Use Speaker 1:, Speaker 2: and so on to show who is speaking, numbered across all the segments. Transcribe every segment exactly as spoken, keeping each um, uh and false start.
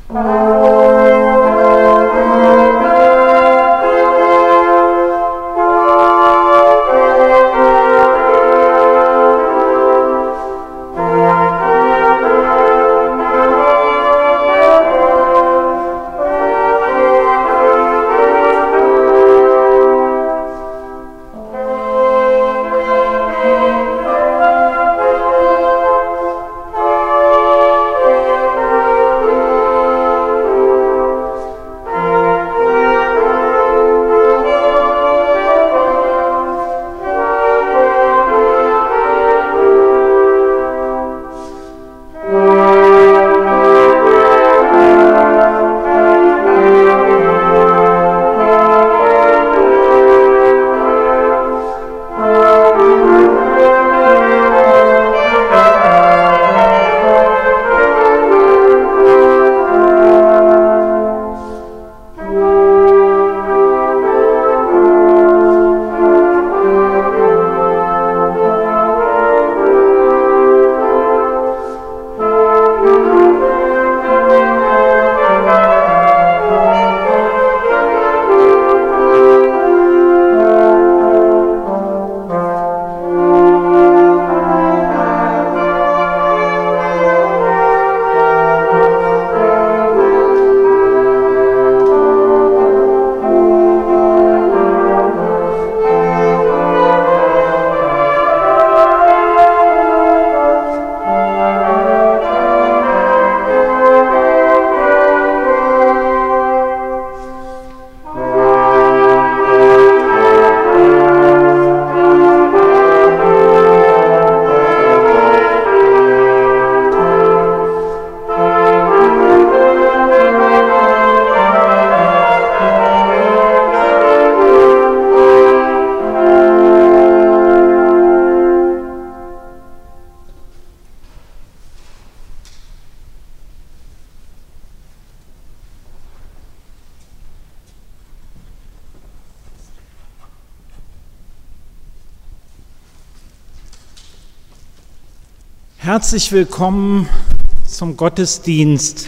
Speaker 1: Herzlich willkommen zum Gottesdienst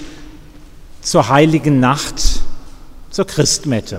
Speaker 1: zur Heiligen Nacht, zur Christmette.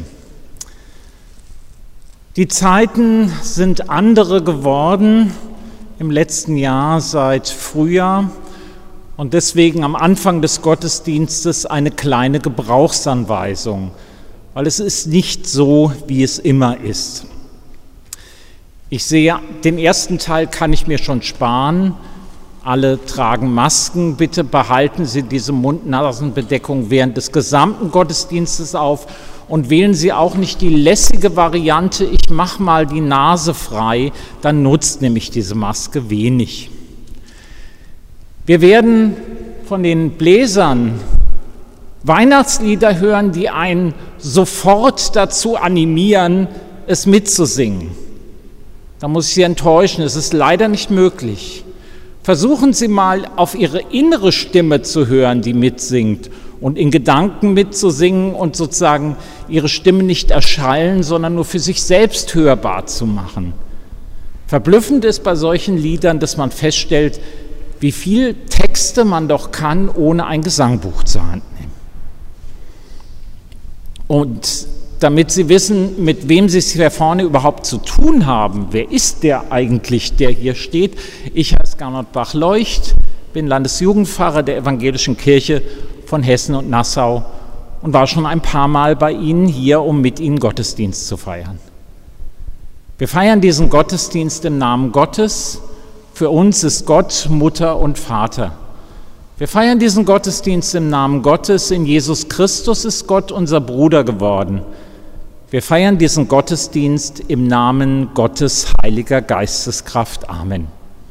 Speaker 1: Die Zeiten sind andere geworden im letzten Jahr seit Frühjahr und deswegen am Anfang des Gottesdienstes eine kleine Gebrauchsanweisung, weil es ist nicht so, wie es immer ist. Ich sehe, den ersten Teil kann ich mir schon sparen. Alle tragen Masken. Bitte behalten Sie diese Mund-Nasen-Bedeckung während des gesamten Gottesdienstes auf und wählen Sie auch nicht die lässige Variante, ich mache mal die Nase frei, dann nutzt nämlich diese Maske wenig. Wir werden von den Bläsern Weihnachtslieder hören, die einen sofort dazu animieren, es mitzusingen. Da muss ich Sie enttäuschen, es ist leider nicht möglich. Versuchen Sie mal, auf Ihre innere Stimme zu hören, die mitsingt und in Gedanken mitzusingen und sozusagen Ihre Stimme nicht erschallen, sondern nur für sich selbst hörbar zu machen. Verblüffend ist bei solchen Liedern, dass man feststellt, wie viel Texte man doch kann, ohne ein Gesangbuch zur Hand nehmen. Und damit Sie wissen, mit wem Sie es hier vorne überhaupt zu tun haben, wer ist der eigentlich, der hier steht? Ich heiße Gernot Bach-Leucht, bin Landesjugendpfarrer der Evangelischen Kirche von Hessen und Nassau und war schon ein paar Mal bei Ihnen hier, um mit Ihnen Gottesdienst zu feiern. Wir feiern diesen Gottesdienst im Namen Gottes. Für uns ist Gott Mutter und Vater. Wir feiern diesen Gottesdienst im Namen Gottes. In Jesus Christus ist Gott unser Bruder geworden. Wir feiern diesen Gottesdienst im Namen Gottes heiliger Geisteskraft. Amen.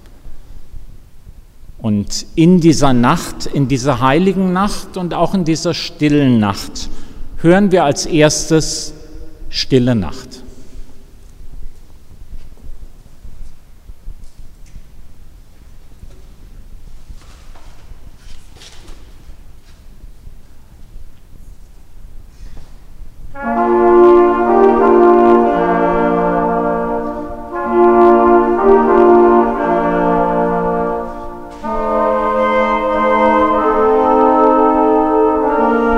Speaker 1: Und in dieser Nacht, in dieser heiligen Nacht und auch in dieser stillen Nacht hören wir als erstes Stille Nacht.
Speaker 2: Thank you.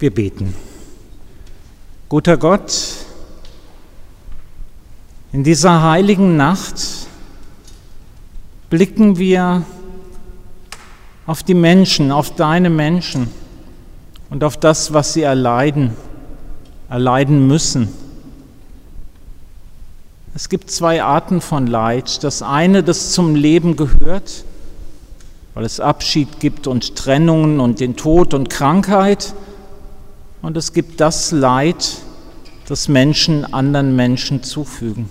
Speaker 1: Wir beten. Guter Gott, in dieser heiligen Nacht blicken wir auf die Menschen, auf deine Menschen und auf das, was sie erleiden, erleiden müssen. Es gibt zwei Arten von Leid. Das eine, das zum Leben gehört, weil es Abschied gibt und Trennungen und den Tod und Krankheit. Und es gibt das Leid, das Menschen anderen Menschen zufügen.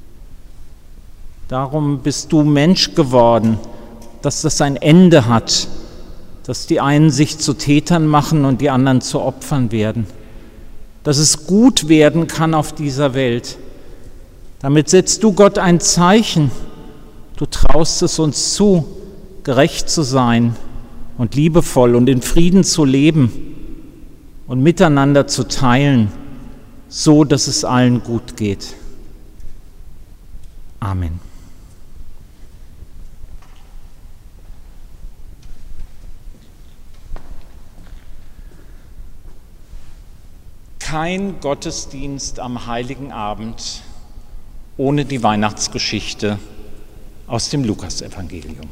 Speaker 1: Darum bist du Mensch geworden, dass das ein Ende hat, dass die einen sich zu Tätern machen und die anderen zu Opfern werden. Dass es gut werden kann auf dieser Welt. Damit setzt du, Gott, ein Zeichen. Du traust es uns zu, gerecht zu sein und liebevoll und in Frieden zu leben und miteinander zu teilen, so dass es allen gut geht. Amen. Kein Gottesdienst am Heiligen Abend ohne die Weihnachtsgeschichte aus dem Lukasevangelium.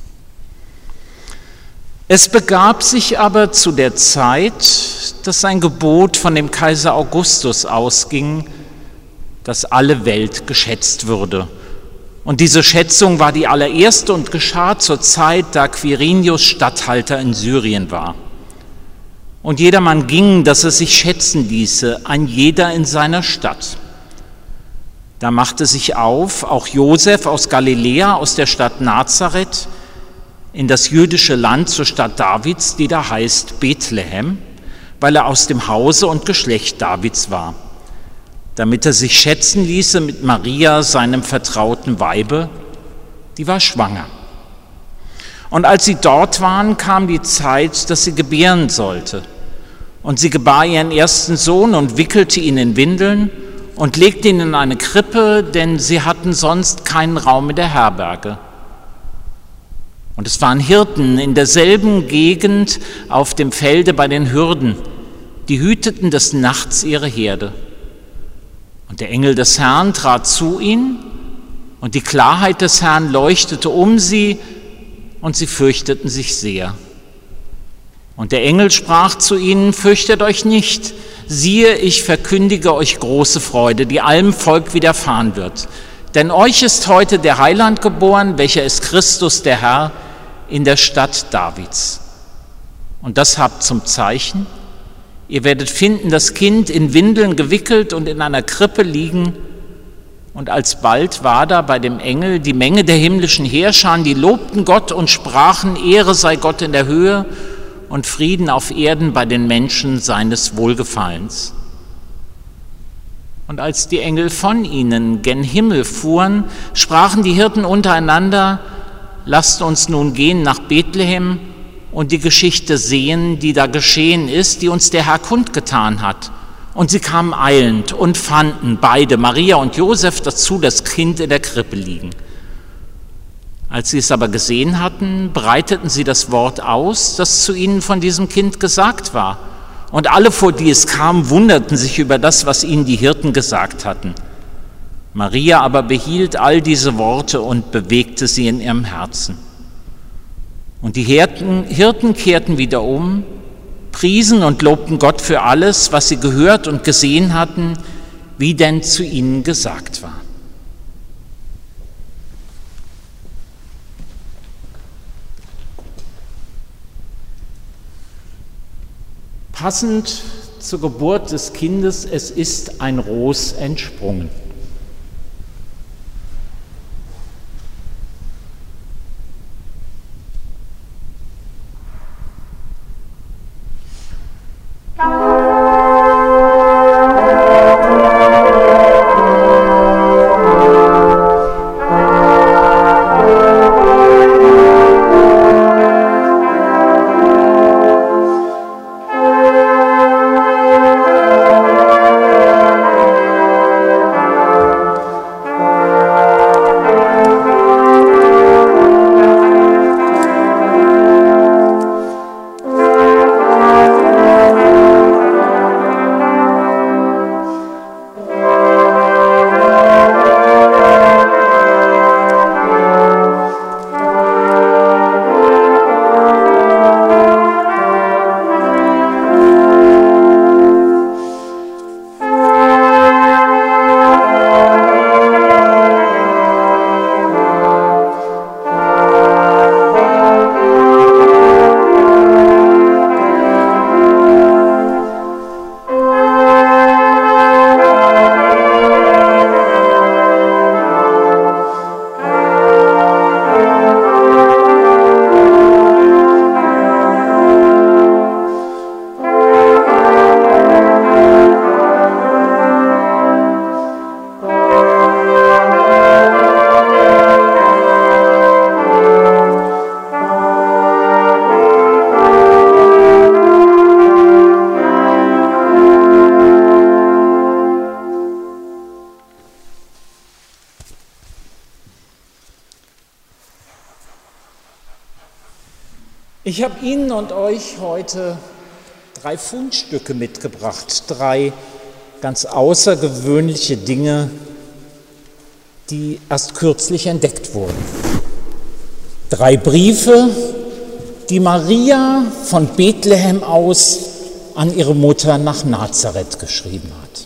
Speaker 1: Es begab sich aber zu der Zeit, dass ein Gebot von dem Kaiser Augustus ausging, dass alle Welt geschätzt würde. Und diese Schätzung war die allererste und geschah zur Zeit, da Quirinius Statthalter in Syrien war. Und jedermann ging, dass er sich schätzen ließe, ein jeder in seiner Stadt. Da machte sich auf, auch Josef aus Galiläa, aus der Stadt Nazareth, in das jüdische Land zur Stadt Davids, die da heißt Bethlehem, weil er aus dem Hause und Geschlecht Davids war, damit er sich schätzen ließe mit Maria, seinem vertrauten Weibe, die war schwanger. Und als sie dort waren, kam die Zeit, dass sie gebären sollte. Und sie gebar ihren ersten Sohn und wickelte ihn in Windeln und legte ihn in eine Krippe, denn sie hatten sonst keinen Raum in der Herberge. Und es waren Hirten in derselben Gegend auf dem Felde bei den Hürden, die hüteten des Nachts ihre Herde. Und der Engel des Herrn trat zu ihnen, und die Klarheit des Herrn leuchtete um sie, und sie fürchteten sich sehr. Und der Engel sprach zu ihnen: Fürchtet euch nicht, siehe, ich verkündige euch große Freude, die allem Volk widerfahren wird. Denn euch ist heute der Heiland geboren, welcher ist Christus der Herr, in der Stadt Davids. Und das habt zum Zeichen: Ihr werdet finden das Kind in Windeln gewickelt und in einer Krippe liegen. Und alsbald war da bei dem Engel die Menge der himmlischen Heerscharen, die lobten Gott und sprachen: Ehre sei Gott in der Höhe und Frieden auf Erden bei den Menschen seines Wohlgefallens. Und als die Engel von ihnen gen Himmel fuhren, sprachen die Hirten untereinander: Lasst uns nun gehen nach Bethlehem und die Geschichte sehen, die da geschehen ist, die uns der Herr kundgetan hat. Und sie kamen eilend und fanden beide, Maria und Josef, dazu das Kind in der Krippe liegen. Als sie es aber gesehen hatten, breiteten sie das Wort aus, das zu ihnen von diesem Kind gesagt war. Und alle, vor die es kam, wunderten sich über das, was ihnen die Hirten gesagt hatten. Maria aber behielt all diese Worte und bewegte sie in ihrem Herzen. Und die Hirten, Hirten kehrten wieder um, priesen und lobten Gott für alles, was sie gehört und gesehen hatten, wie denn zu ihnen gesagt war. Passend zur Geburt des Kindes, es ist ein Ros entsprungen. Ich habe Ihnen und euch heute drei Fundstücke mitgebracht, drei ganz außergewöhnliche Dinge, die erst kürzlich entdeckt wurden. Drei Briefe, die Maria von Bethlehem aus an ihre Mutter nach Nazareth geschrieben hat.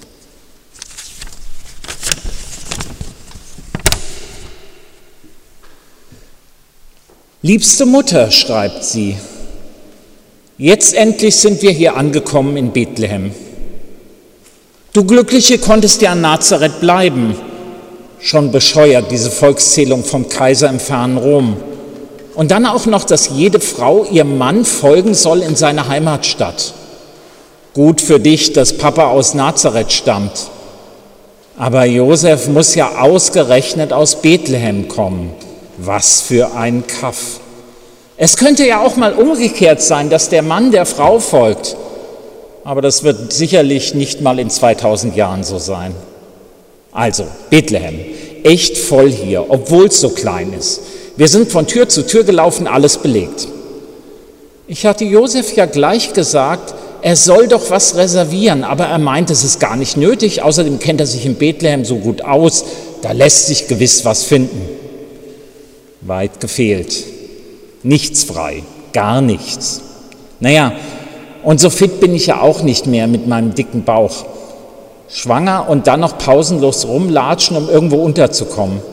Speaker 1: Liebste Mutter, schreibt sie, jetzt endlich sind wir hier angekommen in Bethlehem. Du Glückliche konntest ja in Nazareth bleiben. Schon bescheuert, diese Volkszählung vom Kaiser im fernen Rom. Und dann auch noch, dass jede Frau ihrem Mann folgen soll in seine Heimatstadt. Gut für dich, dass Papa aus Nazareth stammt. Aber Josef muss ja ausgerechnet aus Bethlehem kommen. Was für ein Kaff. Es könnte ja auch mal umgekehrt sein, dass der Mann der Frau folgt. Aber das wird sicherlich nicht mal in zweitausend Jahren so sein. Also, Bethlehem, echt voll hier, obwohl es so klein ist. Wir sind von Tür zu Tür gelaufen, alles belegt. Ich hatte Josef ja gleich gesagt, er soll doch was reservieren, aber er meint, es ist gar nicht nötig. Außerdem kennt er sich in Bethlehem so gut aus, da lässt sich gewiss was finden. Weit gefehlt. Nichts frei, gar nichts. Naja, und so fit bin ich ja auch nicht mehr mit meinem dicken Bauch. Schwanger und dann noch pausenlos rumlatschen, um irgendwo unterzukommen.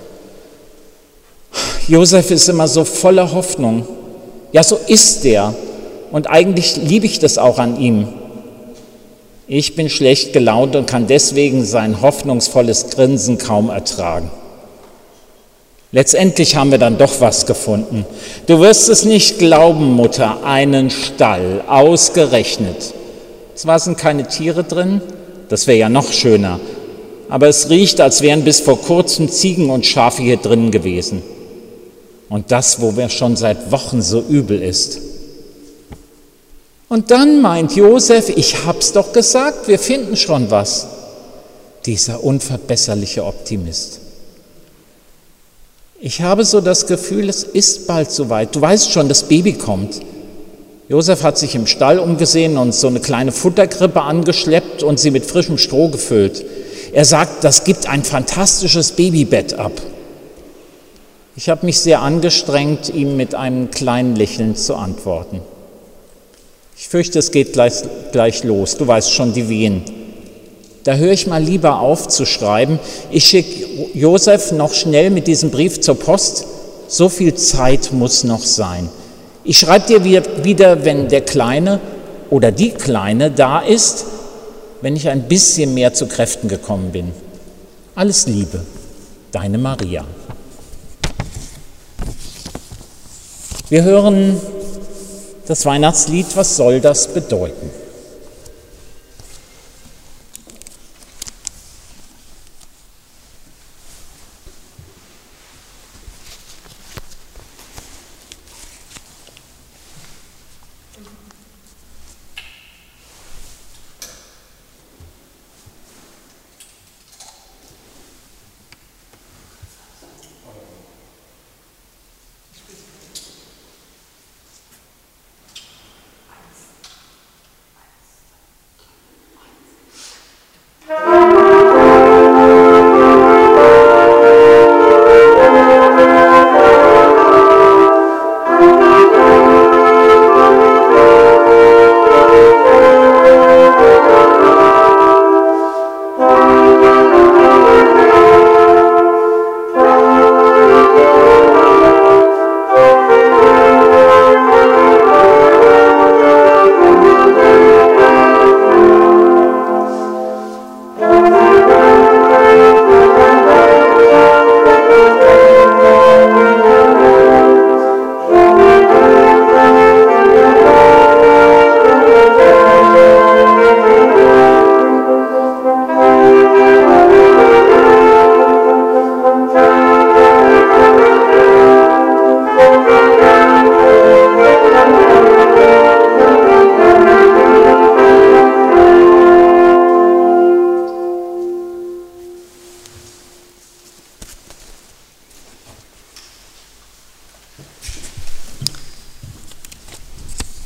Speaker 1: Josef ist immer so voller Hoffnung. Ja, so ist er. Und eigentlich liebe ich das auch an ihm. Ich bin schlecht gelaunt und kann deswegen sein hoffnungsvolles Grinsen kaum ertragen. Letztendlich haben wir dann doch was gefunden. Du wirst es nicht glauben, Mutter, einen Stall, ausgerechnet. Zwar sind keine Tiere drin, das wäre ja noch schöner, aber es riecht, als wären bis vor kurzem Ziegen und Schafe hier drin gewesen. Und das, wo mir schon seit Wochen so übel ist. Und dann meint Josef, ich hab's doch gesagt, wir finden schon was. Dieser unverbesserliche Optimist. Ich habe so das Gefühl, es ist bald soweit. Du weißt schon, das Baby kommt. Josef hat sich im Stall umgesehen und so eine kleine Futterkrippe angeschleppt und sie mit frischem Stroh gefüllt. Er sagt, das gibt ein fantastisches Babybett ab. Ich habe mich sehr angestrengt, ihm mit einem kleinen Lächeln zu antworten. Ich fürchte, es geht gleich, gleich los. Du weißt schon, die Wehen. Da höre ich mal lieber auf zu schreiben. Ich schicke Josef noch schnell mit diesem Brief zur Post. So viel Zeit muss noch sein. Ich schreibe dir wieder, wenn der Kleine oder die Kleine da ist, wenn ich ein bisschen mehr zu Kräften gekommen bin. Alles Liebe, deine Maria. Wir hören das Weihnachtslied, was soll das bedeuten?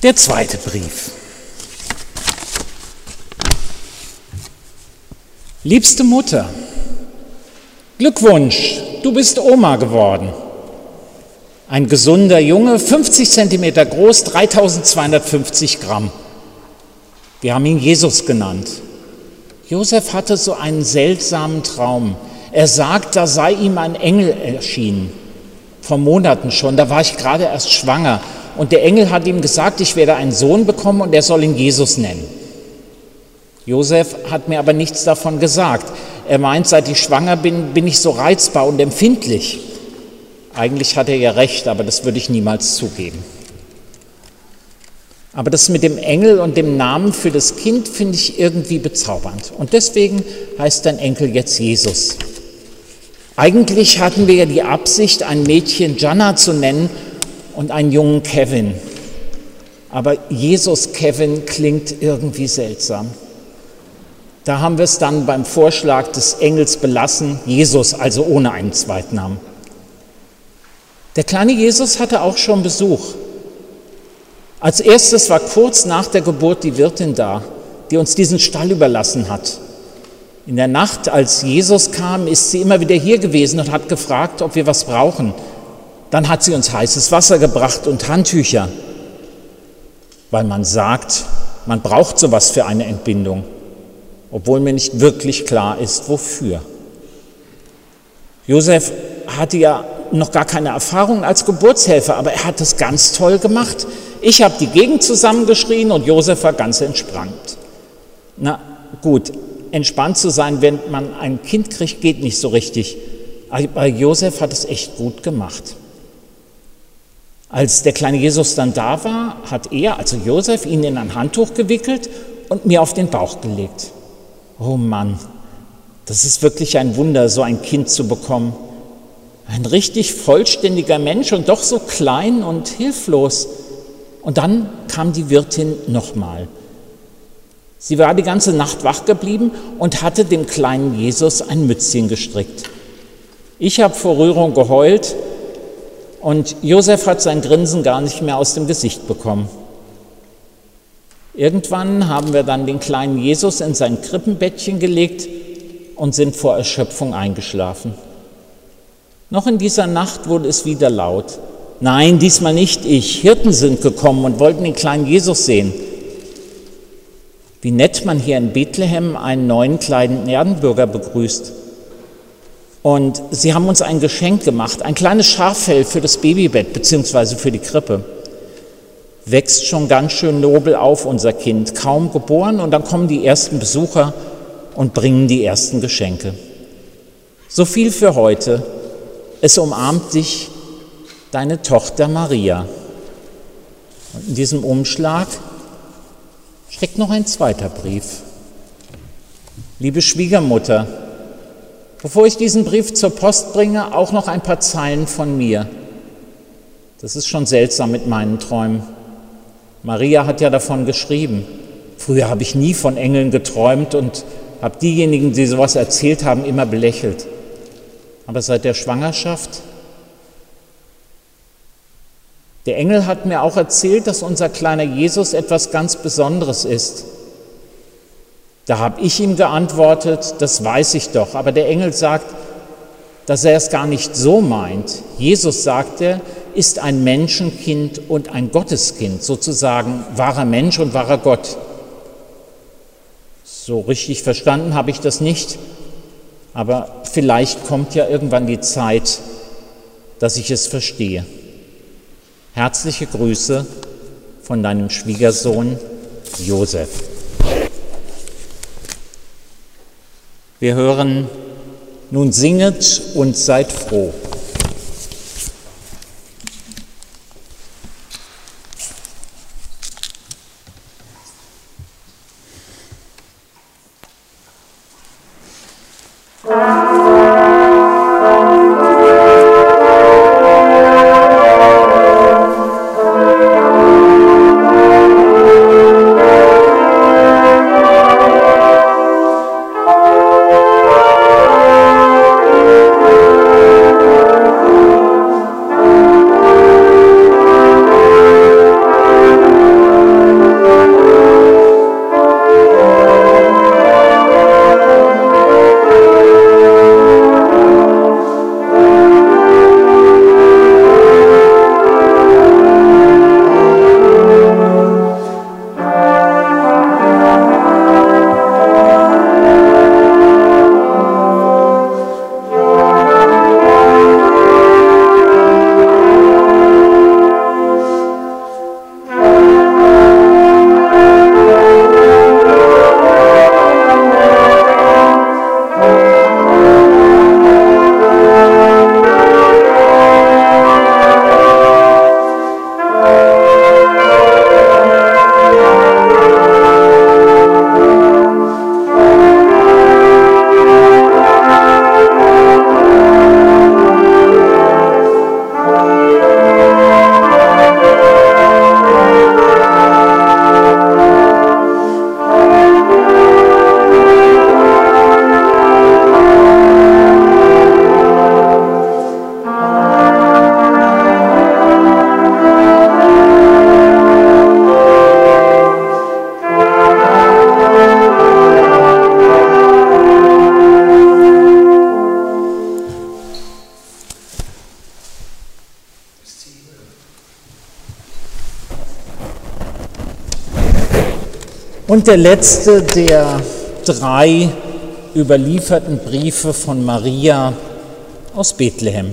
Speaker 1: Der zweite Brief. Liebste Mutter, Glückwunsch, du bist Oma geworden. Ein gesunder Junge, fünfzig Zentimeter groß, dreitausendzweihundertfünfzig Gramm. Wir haben ihn Jesus genannt. Josef hatte so einen seltsamen Traum. Er sagt, da sei ihm ein Engel erschienen. Vor Monaten schon, da war ich gerade erst schwanger. Und der Engel hat ihm gesagt, ich werde einen Sohn bekommen und er soll ihn Jesus nennen. Josef hat mir aber nichts davon gesagt. Er meint, seit ich schwanger bin, bin ich so reizbar und empfindlich. Eigentlich hat er ja recht, aber das würde ich niemals zugeben. Aber das mit dem Engel und dem Namen für das Kind finde ich irgendwie bezaubernd. Und deswegen heißt dein Enkel jetzt Jesus. Eigentlich hatten wir ja die Absicht, ein Mädchen Jana zu nennen und einen Jungen Kevin. Aber Jesus Kevin klingt irgendwie seltsam. Da haben wir es dann beim Vorschlag des Engels belassen, Jesus, also ohne einen Zweitnamen. Der kleine Jesus hatte auch schon Besuch. Als erstes war kurz nach der Geburt die Wirtin da, die uns diesen Stall überlassen hat. In der Nacht, als Jesus kam, ist sie immer wieder hier gewesen und hat gefragt, ob wir was brauchen. Dann hat sie uns heißes Wasser gebracht und Handtücher, weil man sagt, man braucht sowas für eine Entbindung, obwohl mir nicht wirklich klar ist, wofür. Josef hatte ja noch gar keine Erfahrung als Geburtshelfer, aber er hat das ganz toll gemacht. Ich habe die Gegend zusammengeschrien und Josef war ganz entspannt. Na gut, entspannt zu sein, wenn man ein Kind kriegt, geht nicht so richtig. Aber Josef hat es echt gut gemacht. Als der kleine Jesus dann da war, hat er, also Josef, ihn in ein Handtuch gewickelt und mir auf den Bauch gelegt. Oh Mann, das ist wirklich ein Wunder, so ein Kind zu bekommen. Ein richtig vollständiger Mensch und doch so klein und hilflos. Und dann kam die Wirtin nochmal. Sie war die ganze Nacht wach geblieben und hatte dem kleinen Jesus ein Mützchen gestrickt. Ich habe vor Rührung geheult und Josef hat sein Grinsen gar nicht mehr aus dem Gesicht bekommen. Irgendwann haben wir dann den kleinen Jesus in sein Krippenbettchen gelegt und sind vor Erschöpfung eingeschlafen. Noch in dieser Nacht wurde es wieder laut. Nein, diesmal nicht ich. Hirten sind gekommen und wollten den kleinen Jesus sehen. Wie nett man hier in Bethlehem einen neuen kleinen Erdenbürger begrüßt. Und sie haben uns ein Geschenk gemacht, ein kleines Schaffell für das Babybett bzw. für die Krippe. Wächst schon ganz schön nobel auf, unser Kind, kaum geboren, und dann kommen die ersten Besucher und bringen die ersten Geschenke. So viel für heute. Es umarmt dich deine Tochter Maria. Und in diesem Umschlag steckt noch ein zweiter Brief. Liebe Schwiegermutter, bevor ich diesen Brief zur Post bringe, auch noch ein paar Zeilen von mir. Das ist schon seltsam mit meinen Träumen. Maria hat ja davon geschrieben. Früher habe ich nie von Engeln geträumt und habe diejenigen, die sowas erzählt haben, immer belächelt. Aber seit der Schwangerschaft, der Engel hat mir auch erzählt, dass unser kleiner Jesus etwas ganz Besonderes ist. Da habe ich ihm geantwortet, das weiß ich doch. Aber der Engel sagt, dass er es gar nicht so meint. Jesus, sagt er, ist ein Menschenkind und ein Gotteskind, sozusagen wahrer Mensch und wahrer Gott. So richtig verstanden habe ich das nicht, aber vielleicht kommt ja irgendwann die Zeit, dass ich es verstehe. Herzliche Grüße von deinem Schwiegersohn Josef. Wir hören: Nun singet und seid froh.
Speaker 2: Thank you.
Speaker 1: Und der letzte der drei überlieferten Briefe von Maria aus Bethlehem.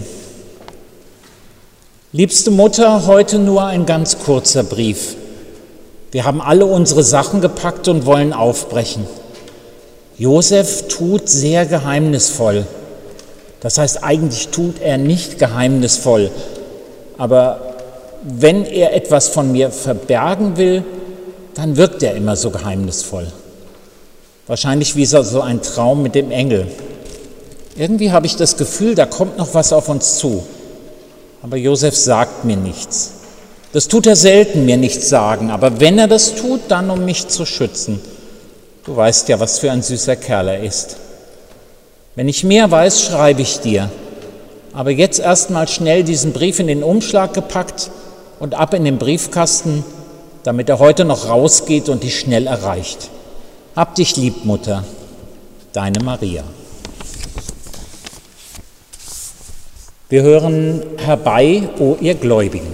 Speaker 1: Liebste Mutter, heute nur ein ganz kurzer Brief. Wir haben alle unsere Sachen gepackt und wollen aufbrechen. Josef tut sehr geheimnisvoll. Das heißt, eigentlich tut er nicht geheimnisvoll. Aber wenn er etwas von mir verbergen will, dann wirkt er immer so geheimnisvoll. Wahrscheinlich wie so ein Traum mit dem Engel. Irgendwie habe ich das Gefühl, da kommt noch was auf uns zu. Aber Josef sagt mir nichts. Das tut er selten, mir nichts sagen. Aber wenn er das tut, dann um mich zu schützen. Du weißt ja, was für ein süßer Kerl er ist. Wenn ich mehr weiß, schreibe ich dir. Aber jetzt erst mal schnell diesen Brief in den Umschlag gepackt und ab in den Briefkasten, damit er heute noch rausgeht und dich schnell erreicht. Hab dich lieb, Mutter, deine Maria. Wir hören herbei, o ihr Gläubigen.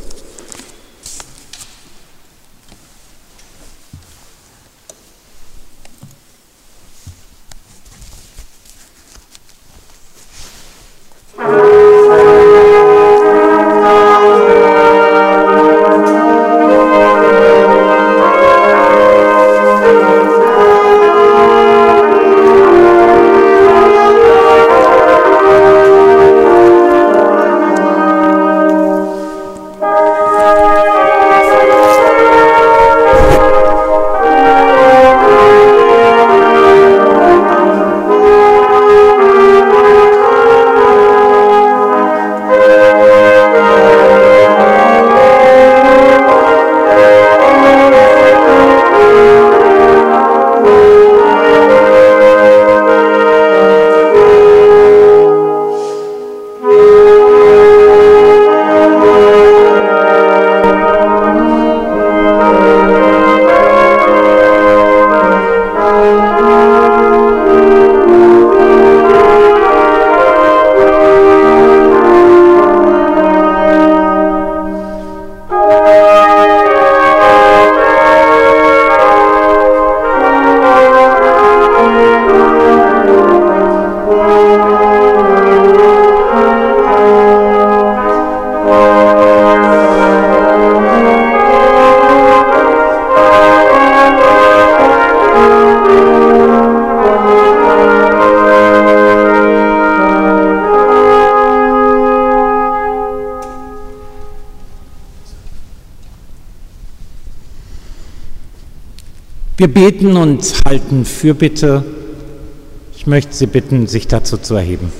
Speaker 1: Wir beten und halten Fürbitte. Ich möchte Sie bitten, sich dazu zu erheben.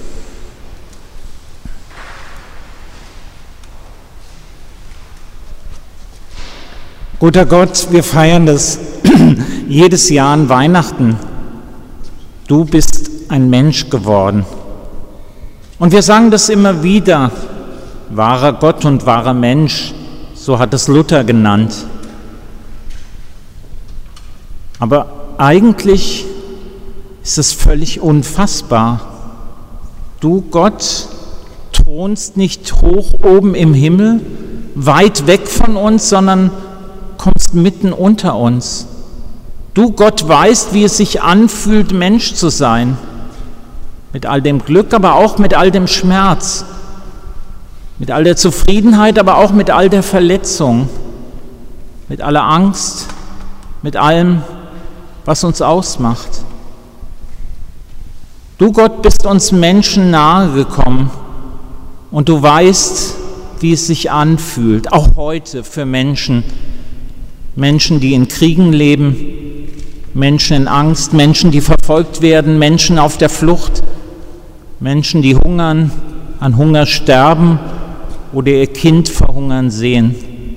Speaker 1: Guter Gott, wir feiern das jedes Jahr an Weihnachten. Du bist ein Mensch geworden. Und wir sagen das immer wieder. Wahrer Gott und wahrer Mensch, so hat es Luther genannt. Aber eigentlich ist es völlig unfassbar. Du, Gott, thronst nicht hoch oben im Himmel, weit weg von uns, sondern kommst mitten unter uns. Du, Gott, weißt, wie es sich anfühlt, Mensch zu sein. Mit all dem Glück, aber auch mit all dem Schmerz. Mit all der Zufriedenheit, aber auch mit all der Verletzung. Mit aller Angst, mit allem, was uns ausmacht. Du, Gott, bist uns Menschen nahe gekommen und du weißt, wie es sich anfühlt, auch heute für Menschen, Menschen, die in Kriegen leben, Menschen in Angst, Menschen, die verfolgt werden, Menschen auf der Flucht, Menschen, die hungern, an Hunger sterben oder ihr Kind verhungern sehen.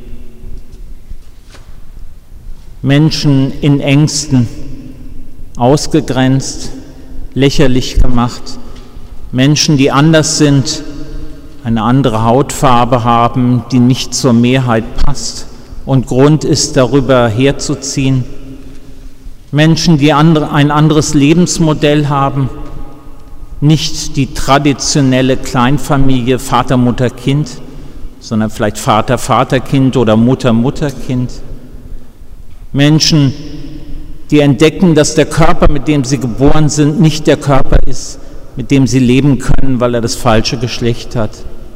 Speaker 1: Menschen in Ängsten, ausgegrenzt, lächerlich gemacht. Menschen, die anders sind, eine andere Hautfarbe haben, die nicht zur Mehrheit passt und Grund ist, darüber herzuziehen. Menschen, die ein anderes Lebensmodell haben, nicht die traditionelle Kleinfamilie Vater, Mutter, Kind, sondern vielleicht Vater, Vater, Kind oder Mutter, Mutter, Kind. Menschen, die entdecken, dass der Körper, mit dem sie geboren sind, nicht der Körper ist, mit dem sie leben können, weil er das falsche Geschlecht hat.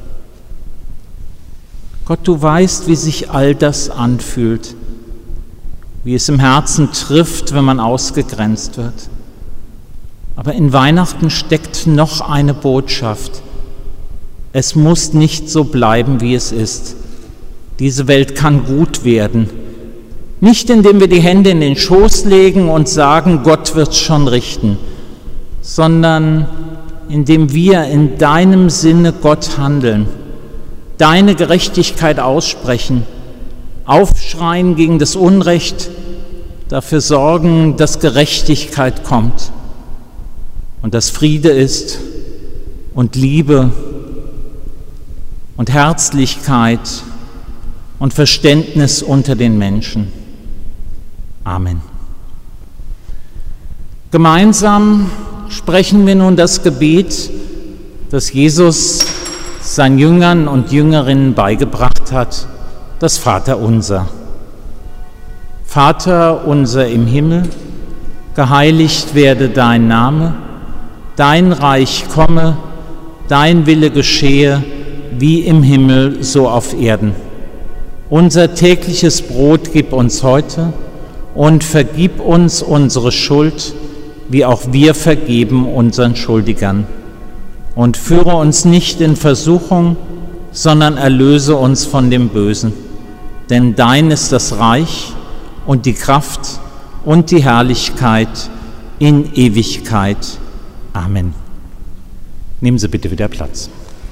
Speaker 1: Gott, du weißt, wie sich all das anfühlt, wie es im Herzen trifft, wenn man ausgegrenzt wird. Aber in Weihnachten steckt noch eine Botschaft. Es muss nicht so bleiben, wie es ist. Diese Welt kann gut werden. Nicht indem wir die Hände in den Schoß legen und sagen, Gott wird's schon richten, sondern indem wir in deinem Sinne Gott handeln, deine Gerechtigkeit aussprechen, aufschreien gegen das Unrecht, dafür sorgen, dass Gerechtigkeit kommt und dass Friede ist und Liebe und Herzlichkeit und Verständnis unter den Menschen. Amen. Gemeinsam sprechen wir nun das Gebet, das Jesus seinen Jüngern und Jüngerinnen beigebracht hat, das Vaterunser. Vater unser im Himmel, geheiligt werde dein Name, dein Reich komme, dein Wille geschehe, wie im Himmel, so auf Erden. Unser tägliches Brot gib uns heute und vergib uns unsere Schuld, wie auch wir vergeben unseren Schuldigern. Und führe uns nicht in Versuchung, sondern erlöse uns von dem Bösen. Denn dein ist das Reich und die Kraft und die Herrlichkeit in Ewigkeit. Amen. Nehmen Sie bitte wieder Platz.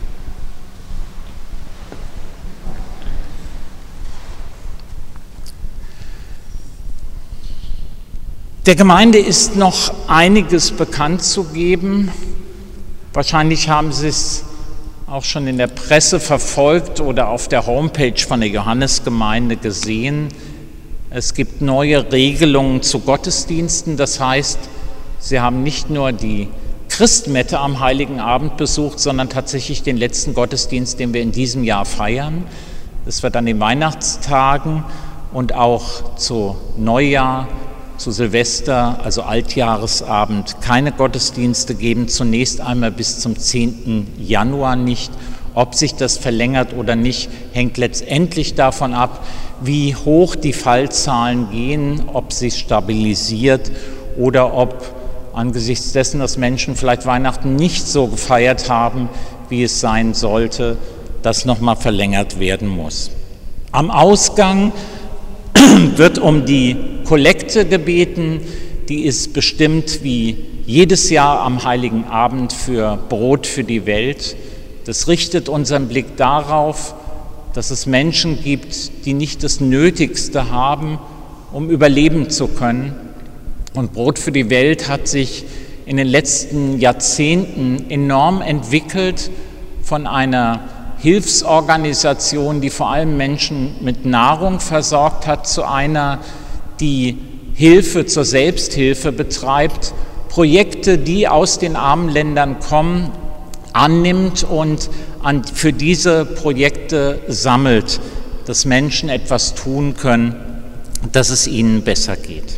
Speaker 1: Der Gemeinde ist noch einiges bekannt zu geben. Wahrscheinlich haben Sie es auch schon in der Presse verfolgt oder auf der Homepage von der Johannesgemeinde gesehen. Es gibt neue Regelungen zu Gottesdiensten. Das heißt, Sie haben nicht nur die Christmette am Heiligen Abend besucht, sondern tatsächlich den letzten Gottesdienst, den wir in diesem Jahr feiern. Das wird an den Weihnachtstagen und auch zu Neujahr, zu Silvester, also Altjahresabend, keine Gottesdienste geben, zunächst einmal bis zum zehnten Januar nicht. Ob sich das verlängert oder nicht, hängt letztendlich davon ab, wie hoch die Fallzahlen gehen, ob sich stabilisiert oder ob angesichts dessen, dass Menschen vielleicht Weihnachten nicht so gefeiert haben, wie es sein sollte, das nochmal verlängert werden muss. Am Ausgang wird um die Kollekte gebeten, die ist bestimmt wie jedes Jahr am Heiligen Abend für Brot für die Welt. Das richtet unseren Blick darauf, dass es Menschen gibt, die nicht das Nötigste haben, um überleben zu können. Und Brot für die Welt hat sich in den letzten Jahrzehnten enorm entwickelt von einer Hilfsorganisation, die vor allem Menschen mit Nahrung versorgt hat, zu einer, die Hilfe zur Selbsthilfe betreibt, Projekte, die aus den armen Ländern kommen, annimmt und an, für diese Projekte sammelt, dass Menschen etwas tun können, dass es ihnen besser geht.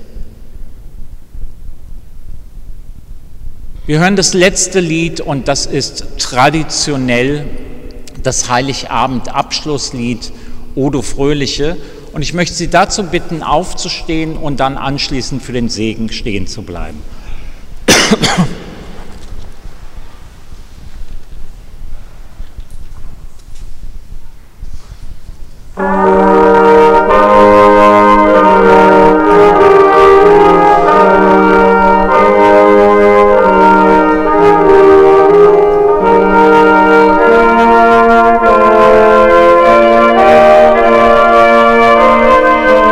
Speaker 1: Wir hören das letzte Lied und das ist traditionell das Heiligabend-Abschlusslied O du Fröhliche. Und ich möchte Sie dazu bitten, aufzustehen und dann anschließend für den Segen stehen zu bleiben.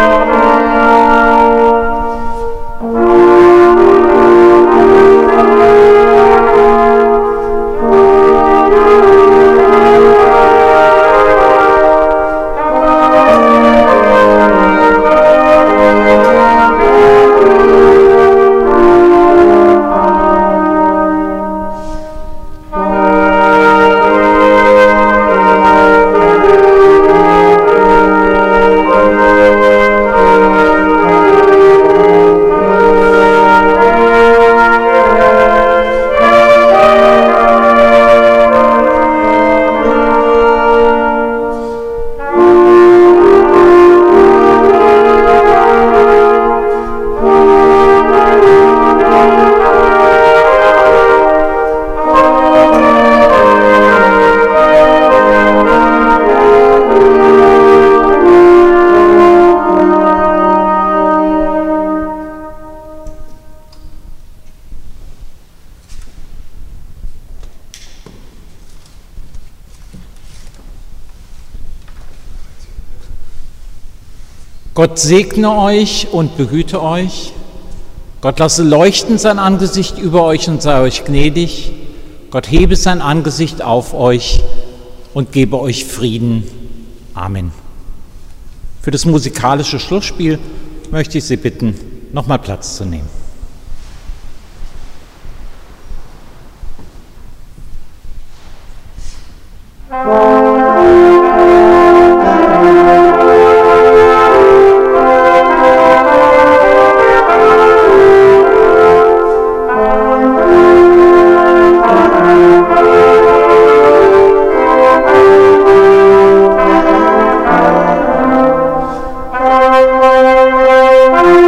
Speaker 2: Oh
Speaker 1: Gott segne euch und behüte euch. Gott lasse leuchten sein Angesicht über euch und sei euch gnädig. Gott hebe sein Angesicht auf euch und gebe euch Frieden. Amen. Für das musikalische Schlussspiel möchte ich Sie bitten, nochmal Platz zu nehmen.
Speaker 2: Oh.